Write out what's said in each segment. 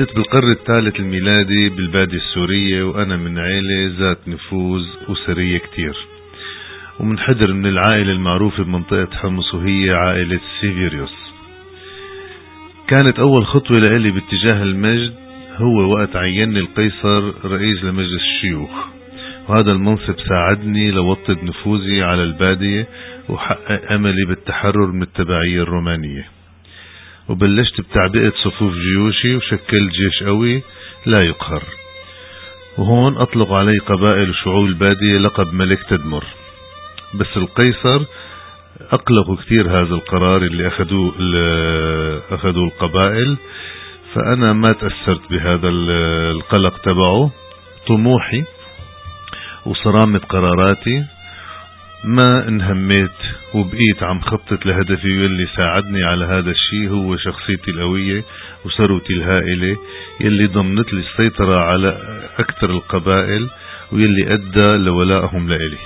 ولدت بالقرن الثالث الميلادي بالبادية السورية، وأنا من عيلة ذات نفوذ أسرية كتير، ومن حدر من العائلة المعروفة بمنطقة حمص، وهي عائلة سيفيريوس. كانت أول خطوة لإلي باتجاه المجد هو وقت عينني القيصر رئيس لمجلس الشيوخ، وهذا المنصب ساعدني لوطد نفوذي على البادية وحقق أملي بالتحرر من التبعية الرومانية. وبلشت بتعبئة صفوف جيوشي وشكلت جيش قوي لا يقهر، وهون أطلق علي قبائل وشعوب البادية لقب ملك تدمر. بس القيصر أقلقوا كثير هذا القرار اللي أخذوه القبائل، فأنا ما تأثرت بهذا القلق تبعه. طموحي وصرامة قراراتي ما انهميت، وبقيت عم خطط لهدفي، واللي ساعدني على هذا الشيء هو شخصيتي القوية وثروتي الهائلة يلي ضمنت لي السيطرة على أكثر القبائل، ويلي أدى لولائهم لإلي.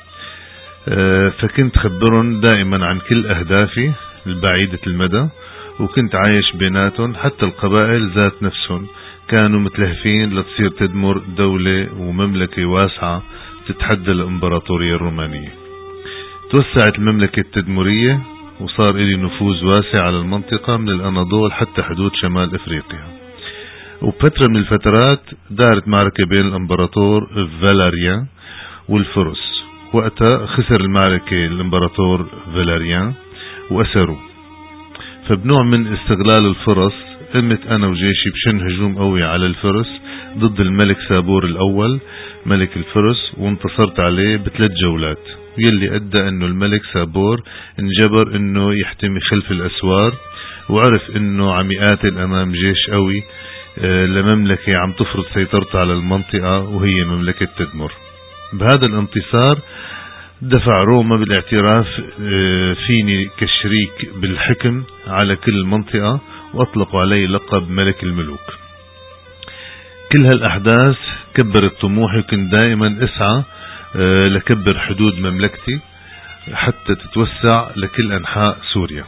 فكنت خبرهم دائما عن كل أهدافي البعيدة المدى، وكنت عايش بيناتهم. حتى القبائل ذات نفسهم كانوا متلهفين لتصير تدمر دولة ومملكة واسعة تتحدى الإمبراطورية الرومانية. توسعت المملكة التدمرية وصار إلي نفوذ واسع على المنطقة من الأناضول حتى حدود شمال إفريقيا. وبفترة من الفترات دارت معركة بين الإمبراطور فالاريان والفرس. وقتها خسر المعركة الإمبراطور فالاريان وأسره، فبنوع من استغلال الفرص قمت أنا وجيشي بشن هجوم قوي على الفرس ضد الملك سابور الأول ملك الفرس، وانتصرت عليه ب3 جولات، يلي أدى أنه الملك سابور انجبر أنه يحتمي خلف الأسوار، وعرف أنه عم يقاتل أمام جيش قوي لمملكة عم تفرض سيطرتها على المنطقة وهي مملكة تدمر. بهذا الانتصار دفع روما بالاعتراف فيني كشريك بالحكم على كل المنطقة، وأطلقوا علي لقب ملك الملوك. كل هالأحداث كبرت طموحي، وكنت دائما أسعى لكبر حدود مملكتي حتى تتوسع لكل أنحاء سوريا.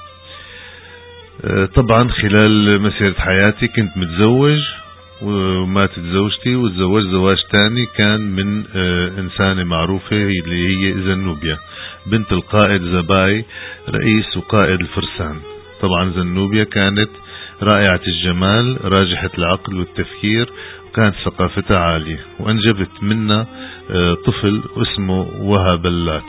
طبعا خلال مسيرة حياتي كنت متزوج وماتت زوجتي، وتزوجت زواج تاني كان من إنسانة معروفة اللي هي زنوبيا بنت القائد زباي رئيس وقائد الفرسان. طبعا زنوبيا كانت رائعة الجمال راجحة العقل والتفكير، وكانت ثقافتها عالية، وأنجبت منا طفل اسمه وهابلات.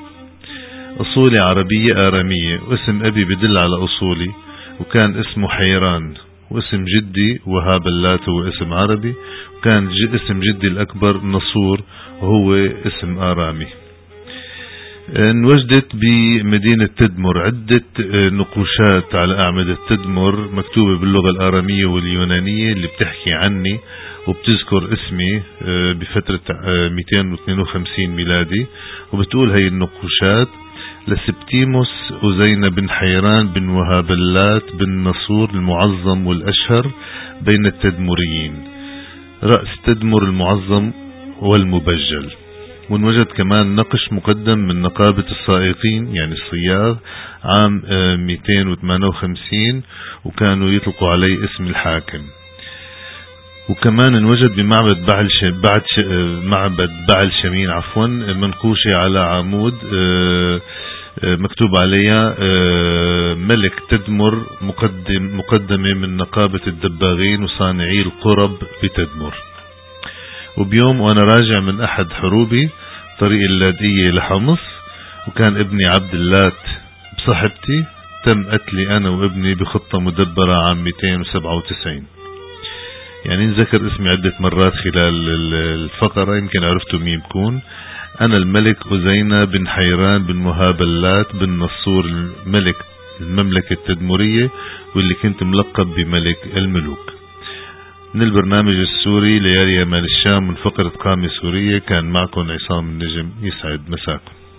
أصولي عربية آرامية، واسم أبي بدل على أصولي، وكان اسمه حيران، واسم جدي وهابلات هو اسم عربي، وكان اسم جدي الأكبر نصور وهو اسم آرامي. انوجدت بمدينة تدمر عدة نقوشات على أعمدة تدمر مكتوبة باللغة الآرامية واليونانية اللي بتحكي عني وبتذكر اسمي بفترة 252 ميلادي، وبتقول هاي النقوشات: لسبتيموس أزينة بن حيران بن وهابلات بن نصور المعظم والأشهر بين التدمريين، رأس تدمر المعظم والمبجل. ونوجد كمان نقش مقدم من نقابة السائقين يعني الصياغ عام 258، وكانوا يطلقوا عليه اسم الحاكم. وكمان انوجد بمعبد معبد بعل شمين منقوشة على عمود مكتوب عليها ملك تدمر مقدمة من نقابة الدباغين وصانعي القرب بتدمر. وبيوم وانا راجع من احد حروبي طريق اللادية لحمص، وكان ابني عبد اللات بصحبتي، تم قتلي انا وابني بخطة مدبرة عام 297. يعني نذكر اسمي عدة مرات خلال الفقرة، يمكن عرفتوا مين بكون. أنا الملك أزينة بن حيران بن وهابلات بن نصور الملك المملكة التدمرية، واللي كنت ملقب بملك الملوك. من البرنامج السوري ليالي يمال الشام من فقرة قامة سورية، كان معكم عصام النجم، يسعد مساكم.